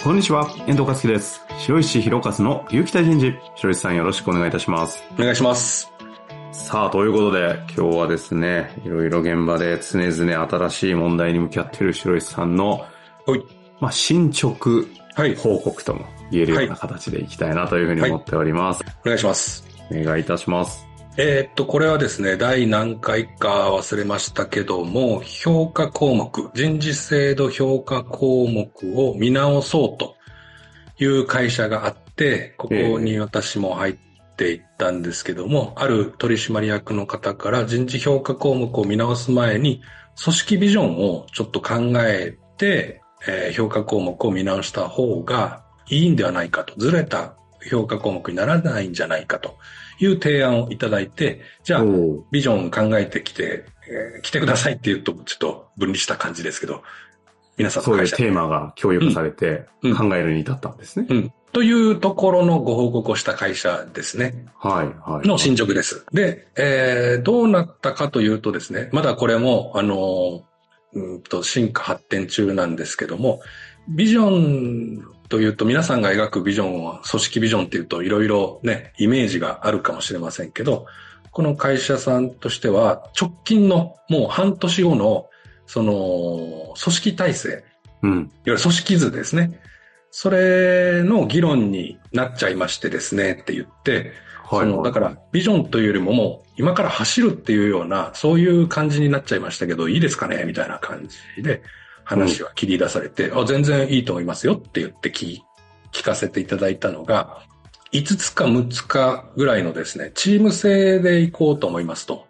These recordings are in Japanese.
こんにちは、遠藤和樹です。白石弘和の有機体人事。白石さんよろしくお願いいたします。 お願いします。 さあ、ということで、今日はですね、いろいろ現場で常々新しい問題に向き合っている白石さんの、進捗報告とも言えるような形でいきたいなというふうに思っております。 お願いします。 お願いいたします。 これはですね、第何回か忘れましたけども、評価項目、人事制度評価項目を見直そうという会社があって、ここに私も入っていったんですけども、ある取締役の方から人事評価項目を見直す前に、組織ビジョンをちょっと考えて、評価項目を見直した方がいいんではないかと、ずれた評価項目にならないんじゃないかという提案をいただいて、じゃあビジョン考えてきて、来てくださいって言うとちょっと分離した感じですけど、皆さんの会社そういうテーマが共有化されて考えるに至ったんですね。 というところのご報告をした会社ですね。の進捗です。で、どうなったかというとですね、まだこれも進化発展中なんですけども、ビジョンというと皆さんが描くビジョンは組織ビジョンっていうといろいろね、イメージがあるかもしれませんけど、この会社さんとしては直近のもう半年後のその組織体制、いわゆる組織図ですね。それの議論になっちゃいましてですねって言って、だからビジョンというよりももう今から走るっていうようなそういう感じになっちゃいましたけどいいですかねみたいな感じで話は切り出されて、全然いいと思いますよって言って聞かせていただいたのが5つか6つかぐらいのですね、チーム制で行こうと思いますと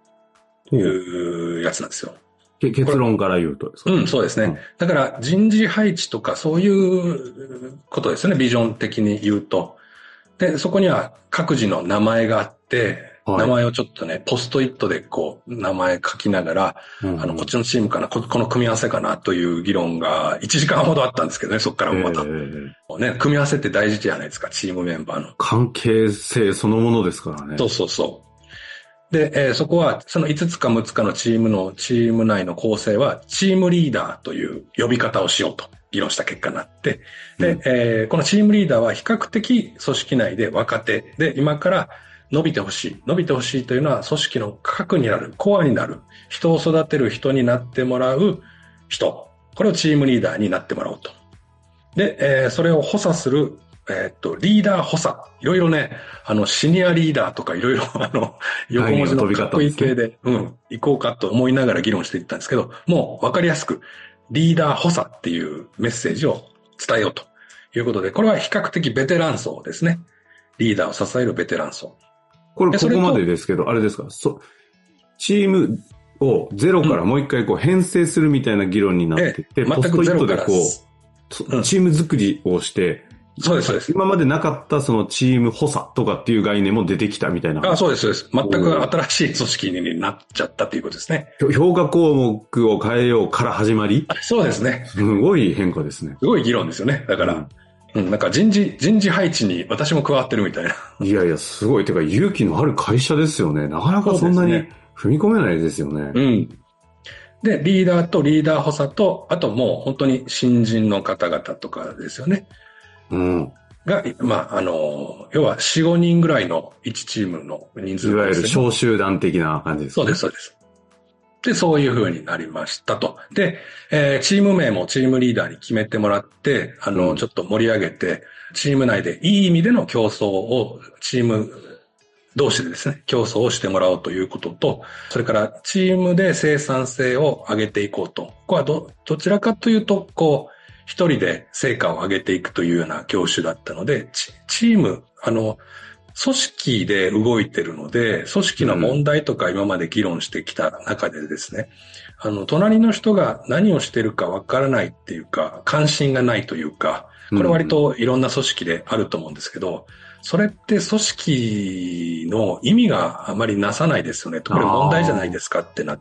いうやつなんですよ。 結論から言うとですか？ そうですね。だから人事配置とかそういうことですね、ビジョン的に言うと。で、そこには各自の名前があって、名前をちょっとね、ポストイットでこう、名前書きながら、こっちのチームかな、この組み合わせかなという議論が1時間ほどあったんですけどね、そこからもまた。組み合わせって大事じゃないですか、チームメンバーの。 関係性そのものですからね。 そう。で、そこは、その5つか6つかのチーム内の構成は、チームリーダーという呼び方をしようと議論した結果になって、で、このチームリーダーは比較的組織内で若手で、今から伸びてほしい。伸びてほしいというのは、組織の核になる、コアになる、人を育てる人になってもらう人。これをチームリーダーになってもらおうと。で、それを補佐するリーダー補佐。いろいろね、シニアリーダーとかいろいろ横文字のかっこいい系で、行こうかと思いながら議論していったんですけど、もうわかりやすく、リーダー補佐っていうメッセージを伝えようということで、これは比較的ベテラン層ですね。リーダーを支えるベテラン層。 ここまでですけど、あれですか、チームをゼロからもう一回編成するみたいな議論になってて、 ポストイットでチーム作りをして、 そうです。 今までなかったそのチーム補佐とかっていう概念も出てきたみたいな。 そうです。全く新しい組織になっちゃったということですね。 評価項目を変えようから始まり？ そうですね。 すごい変化ですね。 すごい議論ですよね。だから、なんか人事配置に私も加わってるみたいな。 いや、すごい。てか勇気のある会社ですよね。なかなかそんなに踏み込めないですよね。 で、リーダーとリーダー補佐と、あともう本当に新人の方々とかですよね。が、要は4、5人ぐらいの1チームの人数、 いわゆる小集団的な感じですね。 そうです。で、そういう風になりましたと。で、チーム名もチームリーダーに決めてもらって、ちょっと盛り上げて、チーム内でいい意味での競争を、チーム同士でですね、競争をしてもらおうということと、それからチームで生産性を上げていこうと。ここはどちらかというと、一人で成果を上げていくというような業種だったので、チーム、組織で動いてるので、組織の問題とか今まで議論してきた中でですね、隣の人が何をしてるかわからないっていうか、関心がないというか、これ割といろんな組織であると思うんですけど、それって組織の意味があまりなさないですよね。これ問題じゃないですかってなって、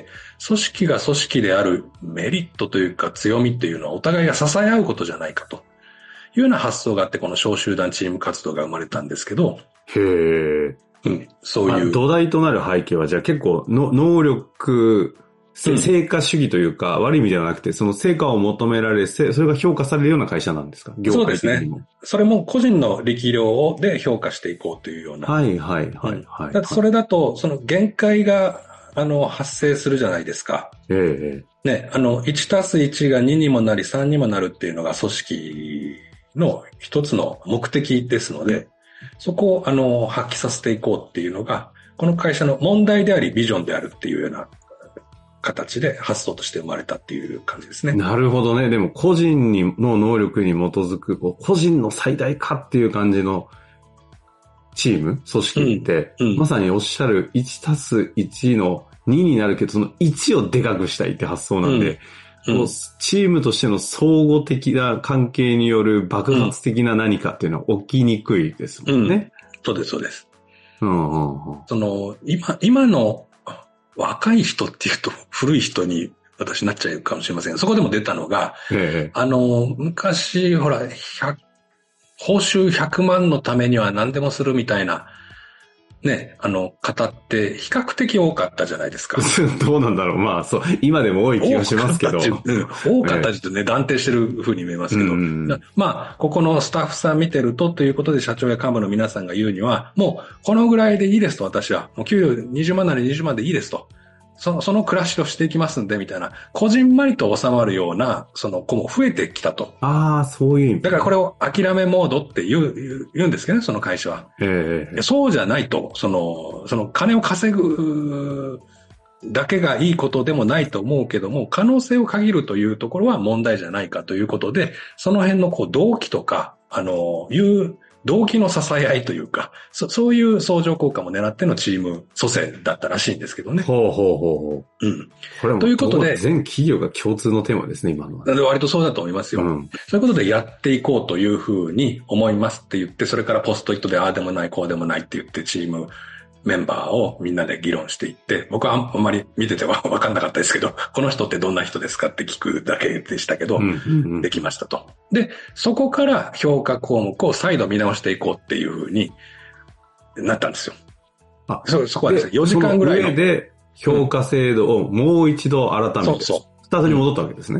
組織が組織であるメリットというか強みというのはお互いが支え合うことじゃないかというような発想があって、この小集団チーム活動が生まれたんですけど。 へー。 そういう。 土台となる背景はじゃあ結構の能力成果主義というか、悪い意味ではなくて、その成果を求められ、それが評価されるような会社なんですか？業界的にも。そうですね。 それも個人の力量で評価していこうというような。 はいはいはいはい。 だそれだと、その限界が、発生するじゃないですか。ね、1たす1が2にもなり3にもなるっていうのが組織の一つの目的ですので、そこを発揮させていこうっていうのが、この会社の問題でありビジョンであるっていうような形で発想として生まれたっていう感じですね。 なるほどね。でも個人の能力に基づく、個人の最大化っていう感じのチーム、組織って、まさにおっしゃる1たす1の2になるけど、その1をでかくしたいって発想なんで、チームとしての相互的な関係による爆発的な何かっていうのは起きにくいですもんね。 そうです、そうです。今の若い人っていうと古い人に私なっちゃうかもしれませんが、そこでも出たのが、昔、ほら、報酬100万のためには何でもするみたいな、ね、方って比較的多かったじゃないですか。 どうなんだろう。まあ、そう、今でも多い気がしますけど。 多かったってね、断定してる風に見えますけど。まあ、ここのスタッフさん見てるとということで社長や幹部の皆さんが言うには、もうこのぐらいでいいですと私は。もう給料20万なら20万でいいですと。その暮らしをしていきますんで、みたいな、こじんまりと収まるような、その子も増えてきたと。 ああ、そういう意味。 だからこれを諦めモードって言うんですけどね、その会社は。そうじゃないと、その金を稼ぐだけがいいことでもないと思うけども、可能性を限るというところは問題じゃないかということで、その辺の動機とか、動機の支え合いというか、そういう相乗効果も狙ってのチーム組成だったらしいんですけどね。 ほう。これもということで全企業が共通のテーマですね、今のは。 割とそうだと思いますよ。そういうことでやっていこうというふうに思いますって言って、それからポストイットでああでもないこうでもないって言ってチームメンバーをみんなで議論していって、僕はあんまり見てては分かんなかったですけど、この人ってどんな人ですかって聞くだけでしたけど、できましたと。で、そこから評価項目を再度見直していこうっていうふうになったんですよ。そこはですね、4時間ぐらいの。 その上で評価制度をもう一度改めて、スタートに戻ったわけですね。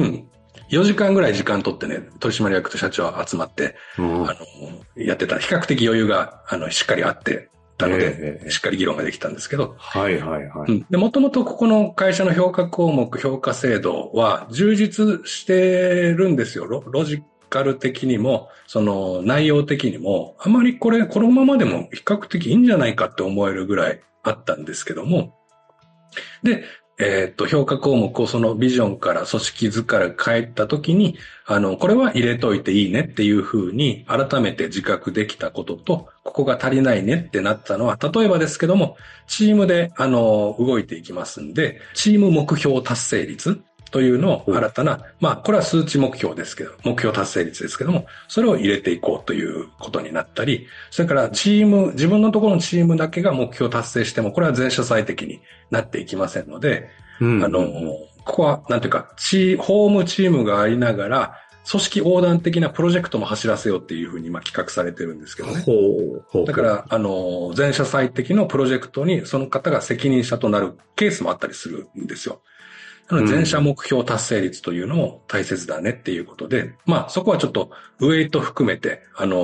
4時間ぐらい時間取ってね、取締役と社長集まって、やってた。比較的余裕が、しっかりあって、なので、しっかり議論ができたんですけど。で、もともとここの会社の評価項目、評価制度は充実してるんですよ。ロジカル的にも、その内容的にも、あまりこのままでも比較的いいんじゃないかって思えるぐらいあったんですけども。で、評価項目をそのビジョンから組織図から変えたときに、これは入れといていいねっていうふうに改めて自覚できたことと、ここが足りないねってなったのは、例えばですけども、チームで、動いていきますんで、チーム目標達成率というのを新たな、これは数値目標ですけど、目標達成率ですけども、それを入れていこうということになったり、それから自分のところのチームだけが目標達成しても、これは全社最適になっていきませんので、ここは、なんていうか、ホームチームがありながら、組織横断的なプロジェクトも走らせようっていうふうに今企画されてるんですけどね。だから、全社最適のプロジェクトにその方が責任者となるケースもあったりするんですよ。全社目標達成率というのも大切だねっていうことで、そこはちょっとウェイト含めて、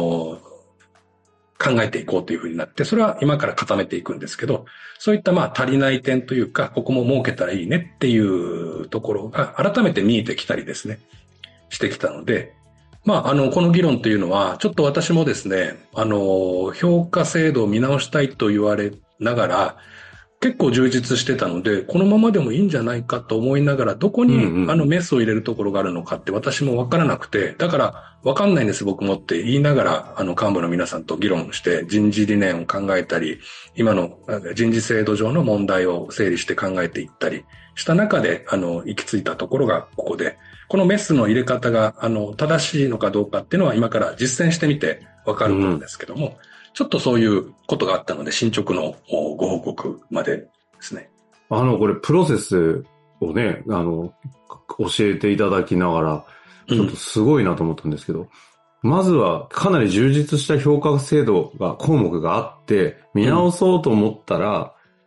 考えていこうというふうになって、それは今から固めていくんですけど、そういった足りない点というか、ここも設けたらいいねっていうところが改めて見えてきたりですね、してきたので、この議論というのは、ちょっと私もですね、評価制度を見直したいと言われながら、結構充実してたので、このままでもいいんじゃないかと思いながら、どこにメスを入れるところがあるのかって私もわからなくて、だからわかんないんです僕もって言いながら、幹部の皆さんと議論して人事理念を考えたり、今の人事制度上の問題を整理して考えていったりした中で、行き着いたところがここで、このメスの入れ方が、正しいのかどうかっていうのは今から実践してみてわかるんですけども、ちょっとそういうことがあったので、進捗のご報告までですね。 これ、プロセスをね、教えていただきながら、ちょっとすごいなと思ったんですけど、まずはかなり充実した評価制度が、項目があって、見直そうと思ったら、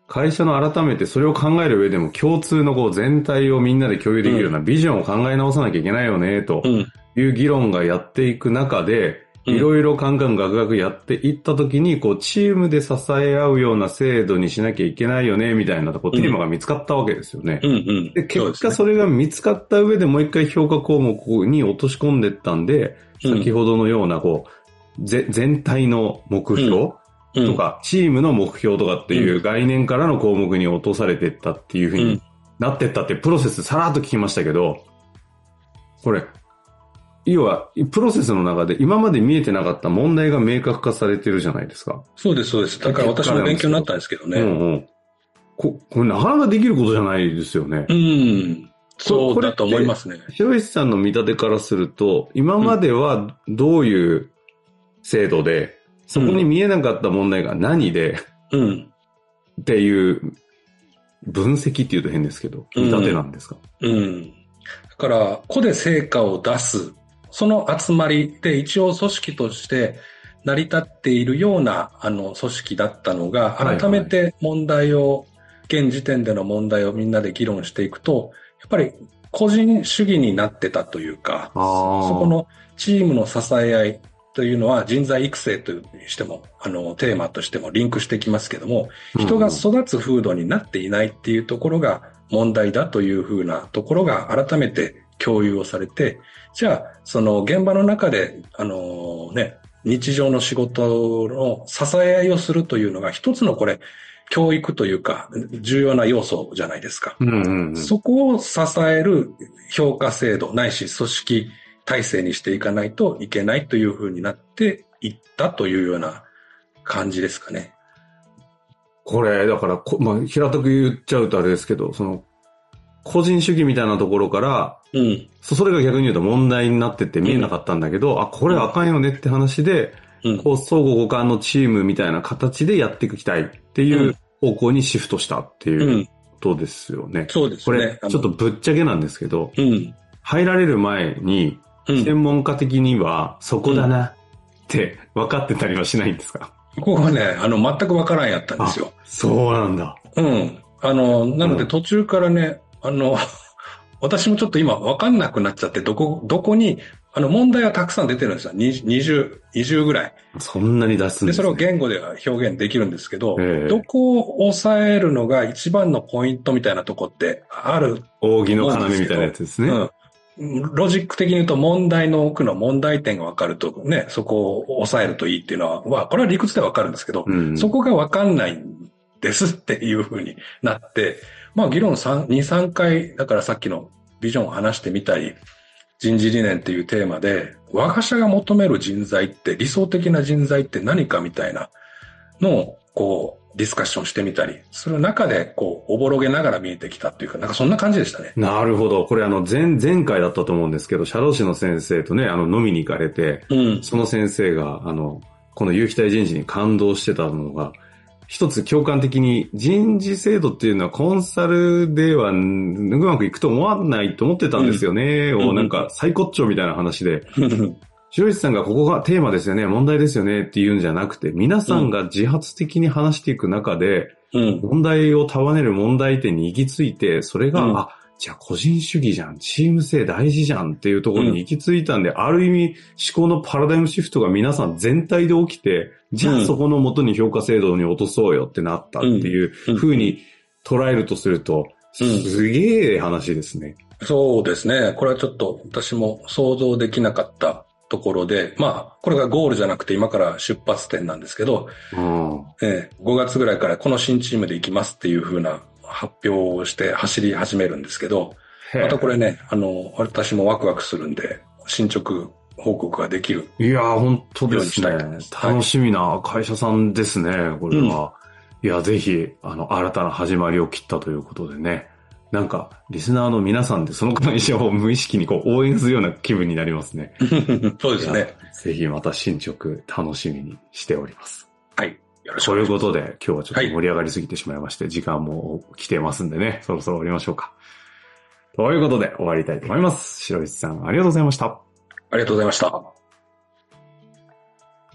会社の改めてそれを考える上でも共通のこう全体をみんなで共有できるようなビジョンを考え直さなきゃいけないよね、という議論がやっていく中で、いろいろカンカンガクガクやっていった時に、こう、チームで支え合うような制度にしなきゃいけないよね、みたいなとこ、テーマが見つかったわけですよね。で、結果それが見つかった上でもう一回評価項目に落とし込んでったんで、先ほどのような、こう、全体の目標とか、チームの目標とかっていう概念からの項目に落とされていったっていう風になってったってプロセスさらっと聞きましたけど、これ、要は、プロセスの中で今まで見えてなかった問題が明確化されてるじゃないですか。 そうです、そうです。だから私も勉強になったんですけどね。 これなかなかできることじゃないですよね。 そうだと思いますね。 白石さんの見立てからすると、今まではどういう制度で、そこに見えなかった問題が何で、っていう分析っていうと変ですけど、見立てなんですか？ だから、個で成果を出す。その集まりで一応組織として成り立っているような組織だったのが、改めて問題を、現時点での問題をみんなで議論していくと、やっぱり個人主義になってたというか、そこのチームの支え合いというのは人材育成としても、テーマとしてもリンクしてきますけども、人が育つ風土になっていないっていうところが問題だというふうなところが改めて共有をされて、じゃあ、その現場の中で、日常の仕事の支え合いをするというのが一つのこれ、教育というか、重要な要素じゃないですか。そこを支える評価制度ないし組織体制にしていかないといけないというふうになっていったというような感じですかね。 これ、だから、平たく言っちゃうとあれですけど、その、個人主義みたいなところから、それが逆に言うと問題になってて見えなかったんだけど、これあかんよねって話で、こう、相互互換のチームみたいな形でやっていきたいっていう方向にシフトしたっていうことですよね。 そうですね。 これ、ちょっとぶっちゃけなんですけど、入られる前に、専門家的には、そこだなって分かってたりはしないんですか？ ここはね、全く分からんやったんですよ。 そうなんだ。 なので途中からね、私もちょっと今分かんなくなっちゃって、どこに、問題はたくさん出てるんですよ。20ぐらい。 そんなに出すんですね。 で、それを言語では表現できるんですけど、どこを抑えるのが一番のポイントみたいなとこってある。 扇の要みたいなやつですね。 ロジック的に言うと問題の奥の問題点が分かるとね、そこを抑えるといいっていうのは、これは理屈では分かるんですけど、そこが分かんないんですっていう風になって、議論2、3回、だからさっきのビジョンを話してみたり、人事理念っていうテーマで、我が社が求める人材って、理想的な人材って何かみたいなのを、こう、ディスカッションしてみたり、その中で、こう、おぼろげながら見えてきたっていうか、なんかそんな感じでしたね。 なるほど。これ前回だったと思うんですけど、社労士の先生とね、飲みに行かれて、その先生が、この有機体人事に感動してたのが、一つ共感的に人事制度っていうのはコンサルではうまくいくと思わないと思ってたんですよね、なんか最骨頂みたいな話で。白石さんがここがテーマですよね、問題ですよねっていうんじゃなくて、皆さんが自発的に話していく中で、問題を束ねる問題点に行き着いて、それが、じゃあ個人主義じゃん、チーム性大事じゃんっていうところに行き着いたんで、ある意味思考のパラダイムシフトが皆さん全体で起きて、じゃあそこの元に評価制度に落とそうよってなったっていう風に捉えるとすると、すげえ話ですね。 そうですね。これはちょっと私も想像できなかったところで、これがゴールじゃなくて今から出発点なんですけど、5月ぐらいからこの新チームで行きますっていう風な発表をして走り始めるんですけど、またこれね、私もワクワクするんで、進捗報告ができる。 いやー、本当ですね。楽しみな会社さんですね、これは。いや、ぜひ、新たな始まりを切ったということでね。なんか、リスナーの皆さんでその会社を無意識にこう応援するような気分になりますね。 そうですね。 ぜひまた進捗楽しみにしております。 はい。よろしくということで、今日はちょっと盛り上がりすぎてしまいまして、時間も来てますんでね、そろそろ終わりましょうか。ということで、終わりたいと思います。白石さん、ありがとうございました。 ありがとうございました。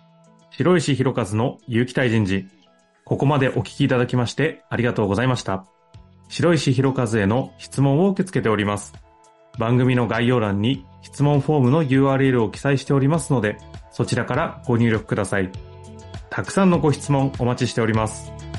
白石博和の有機体人事。 ここまでお聞きいただきましてありがとうございました。白石弘和への質問を受け付けております。番組の概要欄に質問フォームの URL を記載しておりますので、そちらからご入力ください。たくさんのご質問お待ちしております。